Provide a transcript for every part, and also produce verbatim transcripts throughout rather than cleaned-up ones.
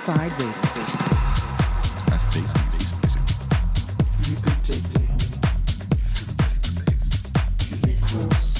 Amplified Radio. That's basement, basement music. You could take me close.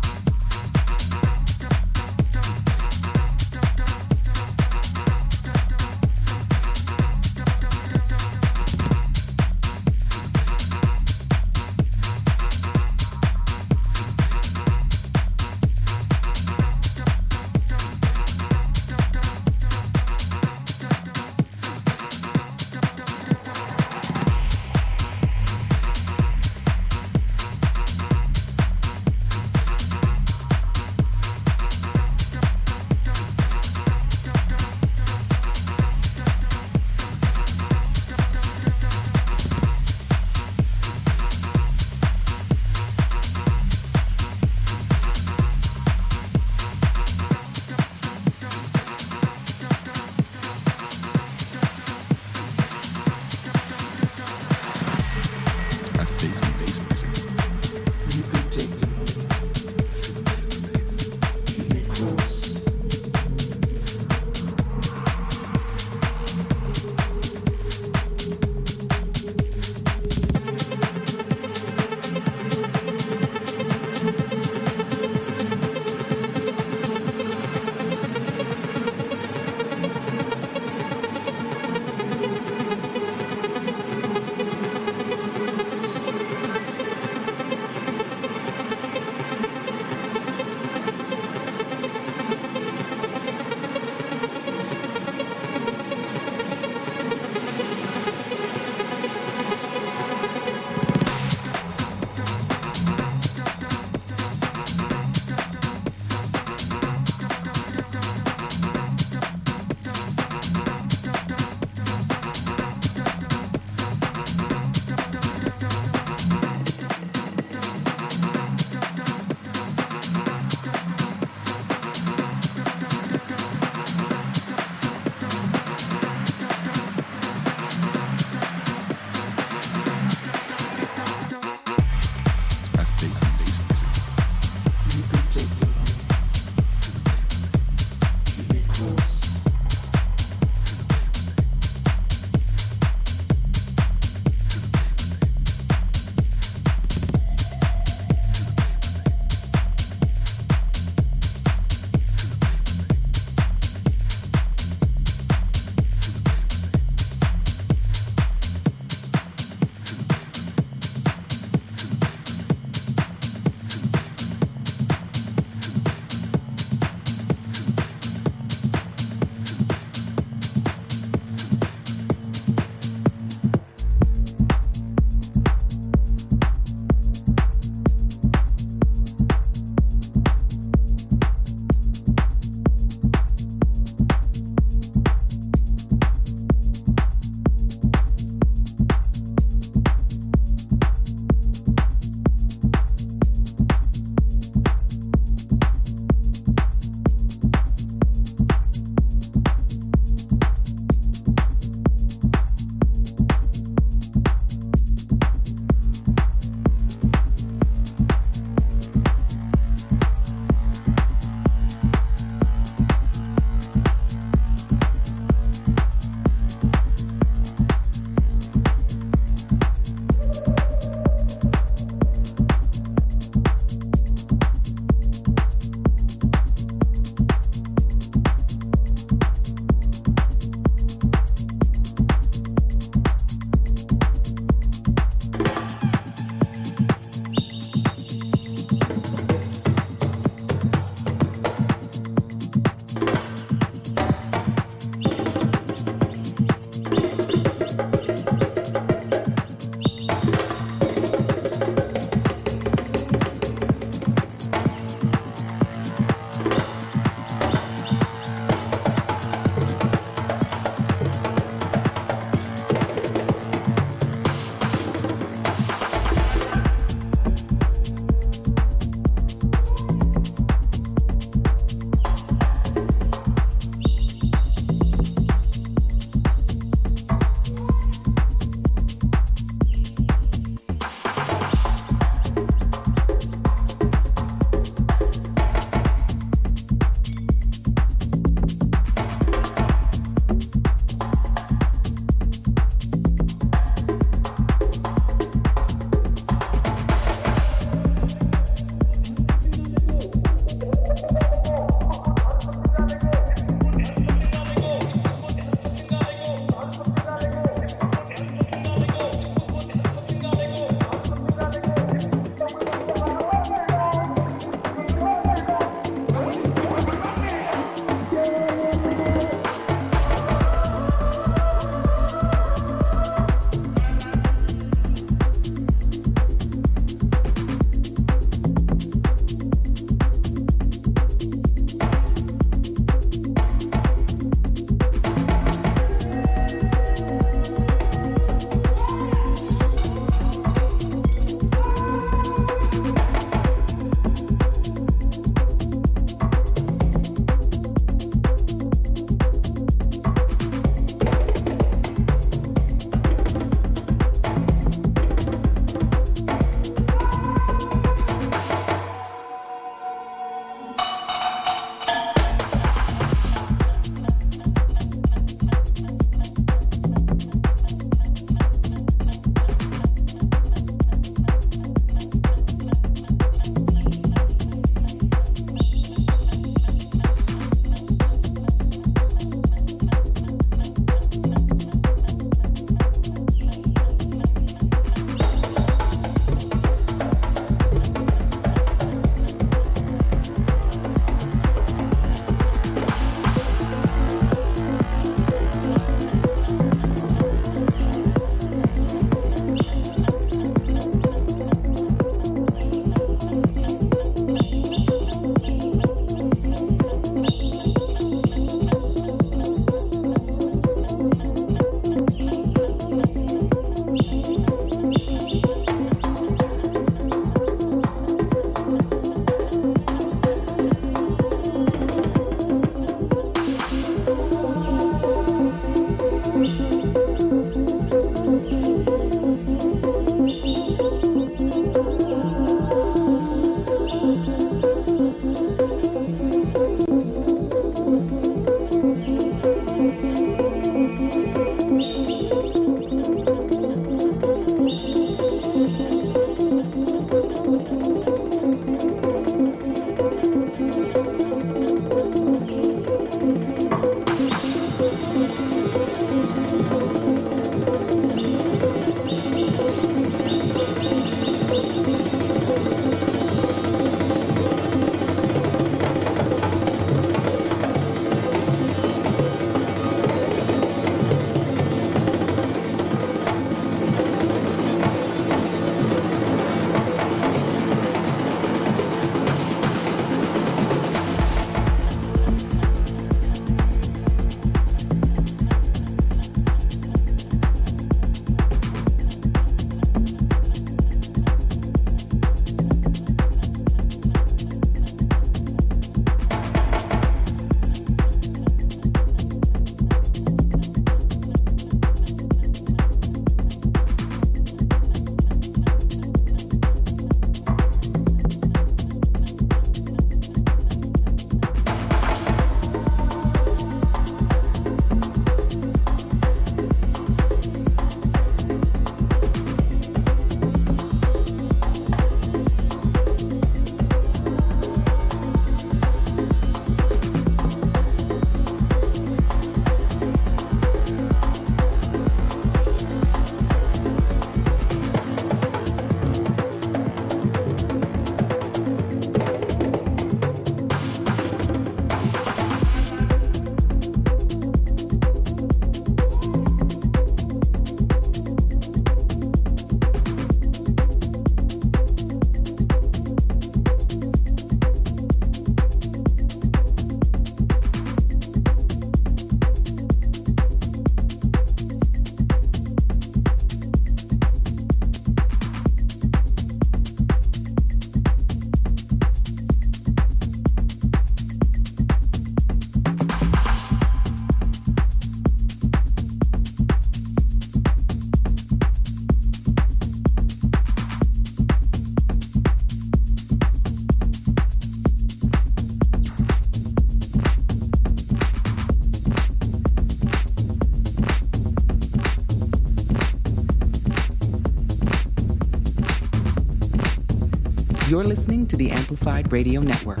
You're listening to the Amplified Radio Network.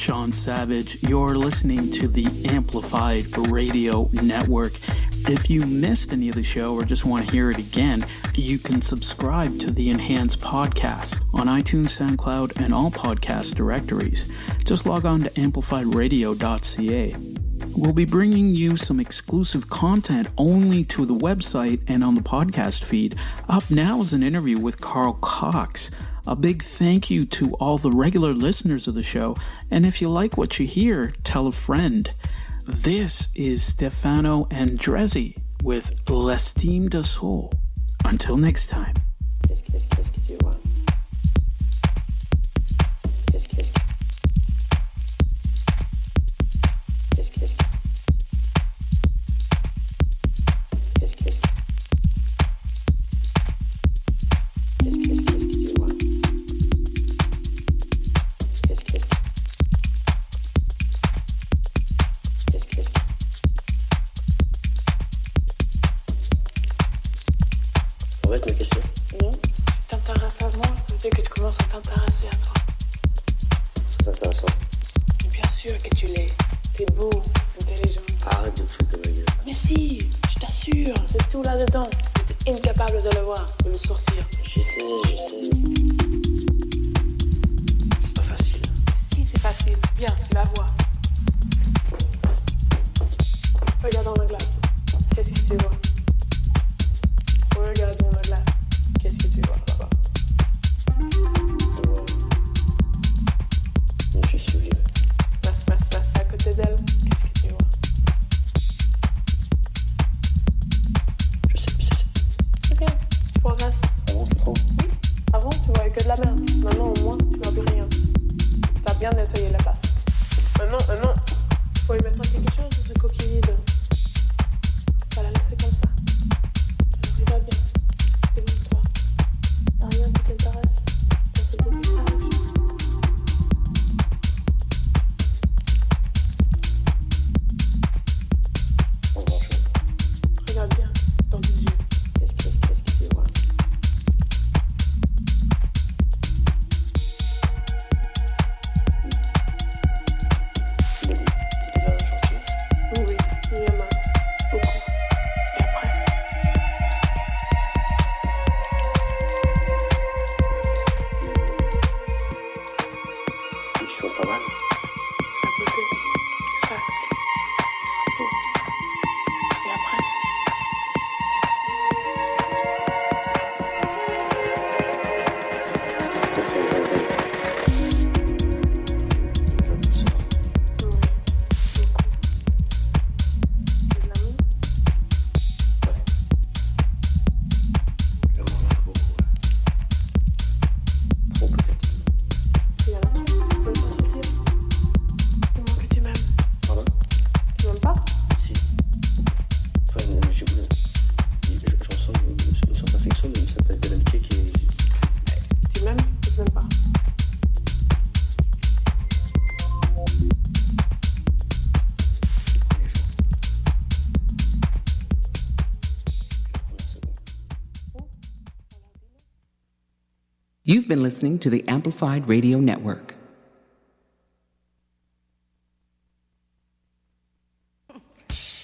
Sean Savage. You're listening to the Amplified Radio Network. If you missed any of the show or just want to hear it again, you can subscribe to the Enhanced Podcast on iTunes, SoundCloud, and all podcast directories. Just log on to amplified radio dot c a. We'll be bringing you some exclusive content only to the website and on the podcast feed. Up now is an interview with Carl Cox. A big thank you to all the regular listeners of the show, and if you like what you hear, tell a friend. This is Stefano Andrezzi with L'Estime de Soul. Until next time. Qu'est-ce, qu'est-ce, qu'est-ce que tu vois? Qu'est-ce, qu'est-ce, qu'est-ce, qu'est-ce, qu'est-ce, qu'est-ce, qu'est-ce, qu'est-ce, qu'est-ce que tu vois? Qu'est-ce, qu'est-ce, qu'est-ce, qu'est-ce, ça va être ma question? Non, tu t'intéresses à moi, ça veut dire que tu commences à t'intéresser à toi. C'est intéressant. Bien sûr que tu l'es. T'es beau, intelligent. Arrête de me foutre de ma gueule. Mais si, je t'assure, c'est tout là-dedans. T'es incapable de le voir, de le sortir. Je sais, je sais. C'est pas facile. Si, c'est facile. Viens, tu vas voir. Regarde dans la glace. Qu'est-ce que tu vois? Regarde dans la glace. Qu'est-ce que tu vois là-bas? Je suis souillé. Passe, passe, passe à côté d'elle. Qu'est-ce que tu vois? Je sais, je sais. C'est bien, tu progresses. Avant, tu prends. Oui, avant, tu voyais que de la merde. Maintenant, au moins, tu vois plus rien. T'as bien nettoyé la place. Maintenant, maintenant, faut y mettre quelque chose sur ce coquille vide. Pas la laisser comme ça. Alors, il va bien. Démontre-toi. Y'a rien qui t'intéresse dans ce beau visage. En grand chose. Regarde bien dans les yeux. Qu'est-ce, qu'est-ce, qu'est-ce que tu vois? De, de la gentillesse. Oui, il y en a beaucoup. Et après, Ils sont pas mal. la beauté, exact. Ils sont beaux. Et après, Peut-être une vraie vraie. La douceur. oui, beaucoup. Et de l'amour, Ouais. L'amour marche beaucoup, ouais. Trop peut-être. il y en a trop. Faut le faire sortir. Dis-moi que tu m'aimes. Pardon? Tu m'aimes pas? Si. Enfin, euh, je, je, je, je ressens une, une sorte d'affection, mais ça peut être de l'amitié qui est... Tu m'aimes ou tu m'aimes pas? les jours. La première seconde. You've been listening to the Amplified Radio Network.